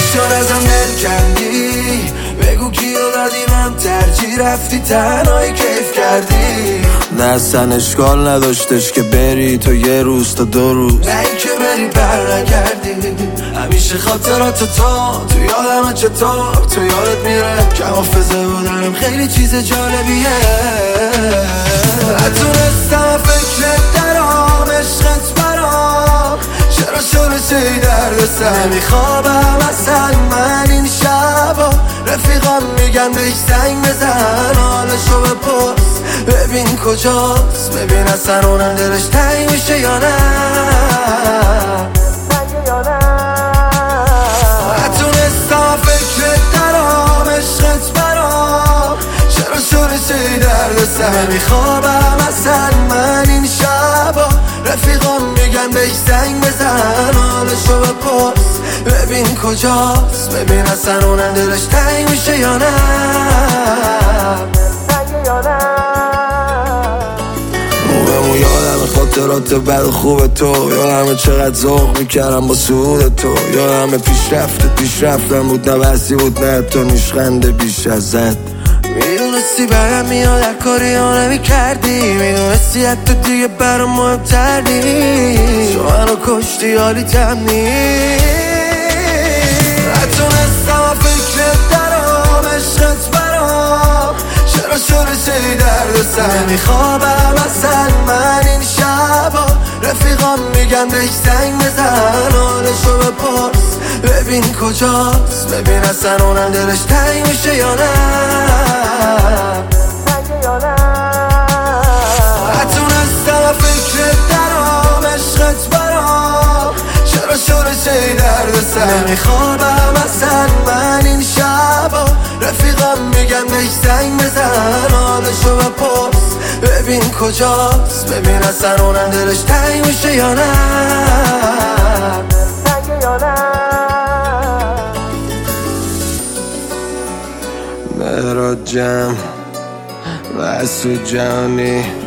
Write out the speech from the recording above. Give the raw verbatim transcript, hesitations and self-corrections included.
چون ازم دل کندی، بگو کیو دادی من ترجیح رفتی تنهایی کیف کردی. نه اصلا اشکال نداشتش که بری تو یه روز تا دو روز، نه این که بری بر نگردی. همیشه خاطرات تو تو یادم چطور تو یادت میره که حافظه بودنم خیلی چیز جالبیه. نتونستم فکرت درام عشقت برام، چرا شده چه درد سر نمیخوابم اصلا من این شبا. رفیقام میگن بهش زنگ بزن حالشو بپرس ببین کجاست، ببین اصلا اونم دلش تنگ میشه یا نه. نتونستم فکرت درام عشقت برام، چرا شده چه درد سر نمیخوابم اصلا من این شبا. رفیقام میگن بهش زنگ بزن حالشو بپرس ببین کجاست، ببین اصلا اونم دلش تنگ میشه یا نه. موقعمو یادم خاطرات بد و خوب تو، یادم چقدر ذوق میکردم با سعود تو، یادم پیشرفت پیشرفتم بود نبستی بود نه تو نیشخنده بیش ازت. میدونستی برم میاد هر کاری ها نمی کردی، میدونستی حتی دیگه برام مهمتر نیست، تو منو کشتی حالی تم نیست. نتونستم فکرت درام عشقت برام، چرا شده چه درد سر نمیخوابم اصلا من این شبا. رفیقام میگن بهش زنگ بزن حالشو بپرس ببین کجاست، ببین اصلا اونم دلش تنگ میشه یا نه. نتونستم فکرت درام عشقت برام، چرا شده چه درد سر نمیخوابم اصلا من این شبا. رفیقام میگن بهش زنگ بزن حالشو بپرس ببین کجاست، ببین اصلا اونم دلش تنگ میشه یا نه. مهراد جمع و اسود جهانی